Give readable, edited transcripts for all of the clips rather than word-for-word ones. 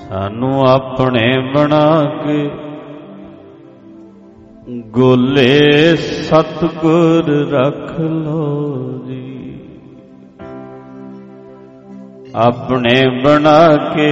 ਸਾਨੂੰ ਆਪਣੇ ਬਣਾ ਕੇ ਗੋਲੇ ਸਤਿਗੁਰ ਰੱਖ ਲੋ ਜੀ। ਆਪਣੇ ਬਣਾ ਕੇ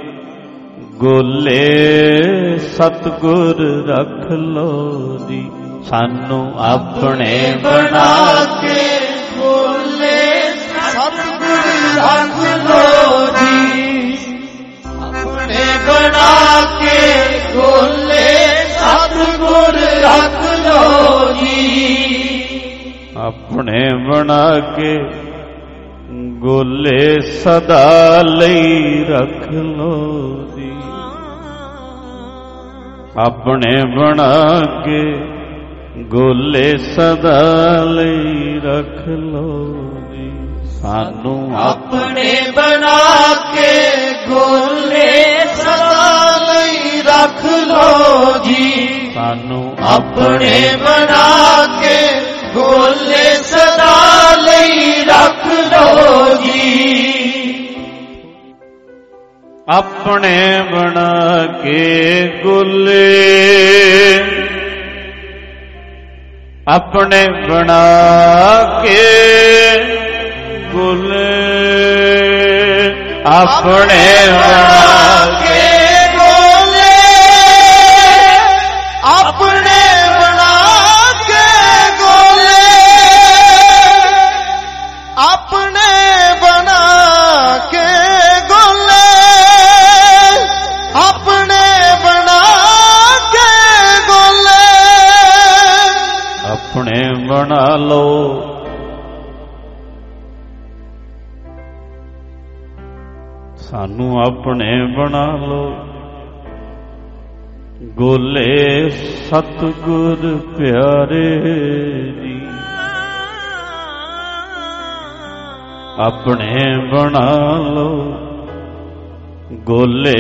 ਗੋਲੇ ਸਤਿਗੁਰ ਰੱਖ ਲੋ ਜੀ। ਸਾਨੂੰ ਆਪਣੇ ਬਣਾ ਕੇ ਗੋਲੇ ਸਤਿਗੁਰ ਰੱਖ ਲੋ ਜੀ। ਆਪਣੇ ਬਣਾ ਕੇ ਗੋਲੇ ਸਤਿਗੁਰ ਰੱਖ ਲੋ ਜੀ। ਆਪਣੇ ਬਣਾ ਕੇ ਗੋਲੇ ਸਦਾ ਲਈ ਰੱਖ ਲੋ ਜੀ। ਆਪਣੇ ਬਣਾ ਕੇ ਗੋਲੇ ਸਦਾ ਲਈ ਰੱਖ ਲੋ ਜੀ। ਸਾਨੂੰ ਆਪਣੇ ਬਣਾ ਕੇ ਗੋਲੇ ਸਦਾ ਲਈ ਰੱਖ ਲੋ ਜੀ। ਸਾਨੂੰ ਆਪਣੇ ਬਣਾ ਕੇ ਗੋਲੇ ਸਦਾ ਲਈ ਰੱਖ ਲੋ ਜੀ। ਆਪਣੇ ਬਣਾ ਕੇ ਗੋਲੇ ਆਪਣੇ ਬਣਾ ਕੇ ਗੋਲੇ ਆਪਣੇ ਬਣਾ ਕੇ ਗੋਲੇ ਆਪਣੇ ਬਣਾ ਕੇ ਗੋਲੇ ਆਪਣੇ ਬਣਾ ਕੇ ਗੋਲੇ ਆਪਣੇ ਬਣਾ ਕੇ ਗੋਲੇ ਆਪਣੇ ਬਣਾ ਲੋ। ਸਾਨੂੰ ਆਪਣੇ ਬਣਾ ਲੋ ਗੋਲੇ ਸਤਿਗੁਰ ਪਿਆਰੇ ਜੀ। ਆਪਣੇ ਬਣਾ ਲੋ ਗੋਲੇ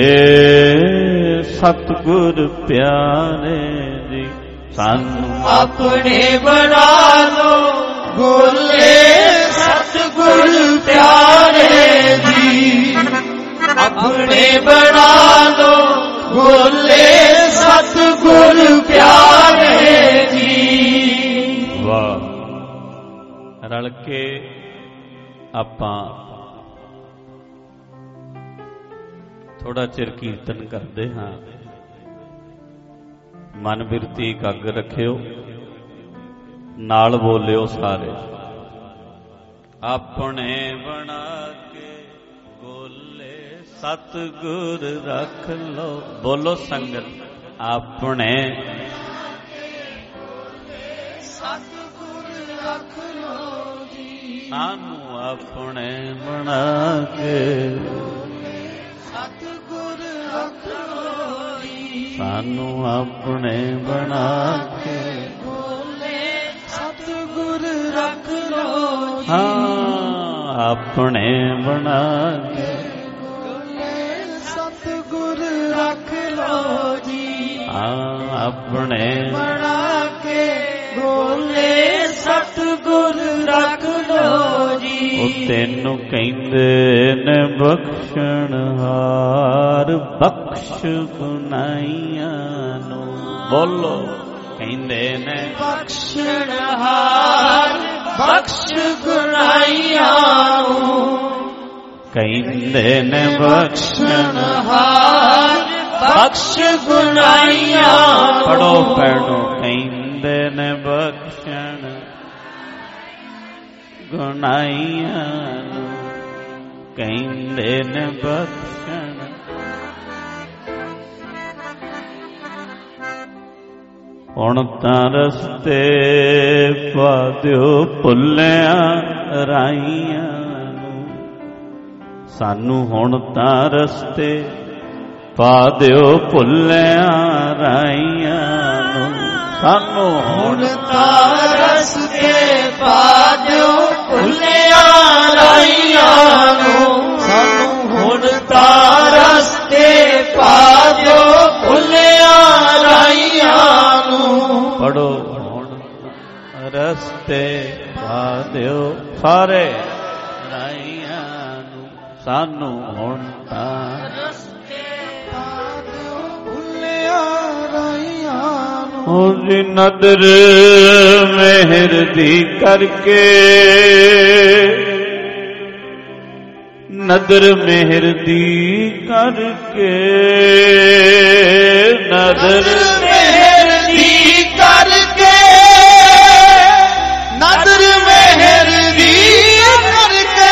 ਸਤਿਗੁਰ ਪਿਆਰੇ ਜੀ। ਸਾਨੂੰ ਆਪਣੇ ਬਣਾ ਲੋ ਗੋਲੇ ਸਤਿਗੁਰ ਪਿਆਰੇ ਜੀ। ਆਪਣੇ ਬਣਾ ਲੋ ਗੋਲੇ ਸਤਿਗੁਰ ਪਿਆਰੇ ਜੀ। ਵਾਹ। ਰਲ ਕੇ ਆਪਾਂ ਥੋੜਾ ਚਿਰ ਕੀਰਤਨ ਕਰਦੇ ਹਾਂ। ਮਨ ਬਿਰਤੀ ਇਕਾਗਰ ਰੱਖਿਓ, ਨਾਲ ਬੋਲਿਓ ਸਾਰੇ। ਆਪਣੇ ਬਣਾ ਕੇ ਗੋਲੇ ਸਤਿਗੁਰ ਰੱਖ ਲੋ। ਬੋਲੋ ਸੰਗਤ। ਆਪਣੇ ਸਤਿਗੁਰ ਰੱਖ ਲੋ ਜੀ। ਸਾਨੂੰ ਆਪਣੇ ਬਣਾ ਕੇ ਸਤਿਗੁਰ ਰੱਖ ਲੋ ਜੀ। ਸਾਨੂੰ ਆਪਣੇ ਬਣਾ ਕੇ ਗੋਲੇ ਸਤਿਗੁਰ ਰੱਖ ਲੋ ਜੀ। ਹਾਂ ਆਪਣੇ ਬਣਾ ਕੇ ਸਤਿਗੁਰ ਰੱਖ ਲੋ ਜੀ। ਹਾਂ ਆਪਣੇ ਬਣਾ ਕੇ ਗੋਲੇ ਸਤਿਗੁਰ ਰੱਖ ਲੋ ਜੀ। ਉਹ ਤੈਨੂੰ ਕਹਿੰਦੇ ਨੇ ਬਖਸ਼ਣ ਹਾਰ ਬਖਸ਼ ਗੁਨਾਹੀਆਂ ਨੂੰ। ਬੋਲੋ। ਕਹਿੰਦੇ ਨੇ ਬਖਸ਼ਣ ਹਾਰ ਬਖਸ਼ ਗੁਨਾਹੀਆਂ ਨੂੰ। ਕਹਿੰਦੇ ਨੇ ਬਖਸ਼ਣ ਹਾਰ ਬਖਸ਼ ਗੁਨਾਹੀਆਂ। ਪੜੋ ਪੈੜੋ। ਕਹਿੰਦੇ ਨੇ ਬਖਸ਼ਣ ਗੁਨਾਹੀਆਂ ਨੂੰ। ਕਹਿੰਦੇ ਨੇ ਬਖਸ਼ਣ। ਹੁਣ ਤਾਂ ਰਸਤੇ ਪਾ ਦਿਓ ਭੁੱਲਿਆਂ ਰਾਈਆਂ ਨੂੰ। ਸਾਨੂੰ ਹੁਣ ਤਾਂ ਰਸਤੇ ਪਾ ਦਿਓ ਭੁੱਲਿਆਂ ਰਾਈਆਂ ਨੂੰ। ਸਾਨੂੰ ਹੁਣ ਤਾਂ ਰਸਤੇ ਪਾ ਦਿਓ ਭੁੱਲਿਆਂ ਰਾਈਆਂ ਨੂੰ। ਸਾਨੂੰ ਹੁਣ ਤਾਂ ਰਸਤੇ ਪਾ ਦਿਓ ਭੁੱਲਿਆਂ ਰਾਈਆਂ ਨੂੰ। ਪੜੋ। ਹੁਣ ਰਸਤੇ ਪਾ ਦਿਓ ਸਾਰੇ ਰਾਈਆਂ ਨੂੰ। ਸਾਨੂੰ ਹੁਣ ਤਾਂ ਉਹਦੀ ਨਦਰ ਮਿਹਰ ਦੀ ਕਰਕੇ, ਨਦਰ ਮਿਹਰ ਦੀ ਕਰਕੇ, ਨਦਰ ਮਿਹਰ ਦੀ ਕਰਕੇ, ਨਦਰ ਮਿਹਰ ਦੀ ਕਰਕੇ,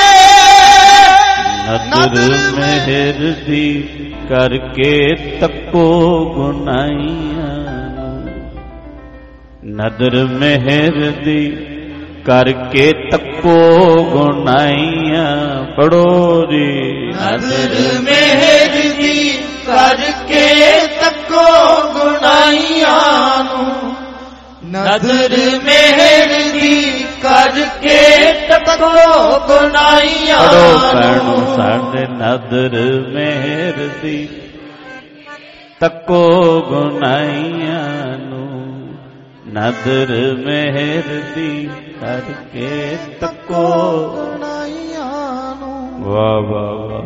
ਨਦਰ ਮਿਹਰ ਦੀ ਕਰਕੇ ਤੱਕੋ ਗੁਨਾਹੀਆਂ ਨੂੰ, ਨਦਰ ਮਿਹਰ ਦੀ ਕਰਕੇ ਤੱਕੋ ਗੁਨਾਹੀਆਂ। ਪੜੋ ਜੀ। ਨਦਰ ਮਿਹਰ ਦੀ ਕਰਕੇ ਤੱਕੋ ਗੁਨਾਹੀਆਂ ਨੂੰ, ਨਦਰ ਮਿਹਰ ਦੀ ਕਰਕੇ ਤੱਕੋ ਗੁਨਾਹੀਆਂ ਨੂੰ। ਪੜੋ ਭੈਣੋ ਸਾਡੇ ਨਦਰ ਮਿਹਰ ਦੀ ਤੱਕੋ ਗੁਨਾਹੀਆਂ ਨੂੰ, ਨਦਰ ਮਿਹਰ ਦੀ ਕਰਕੇ ਤੱਕੋ ਗੁਨਾਹੀਆਂ ਨੂੰ। ਵਾਹ ਵਾਹ ਵਾਹ।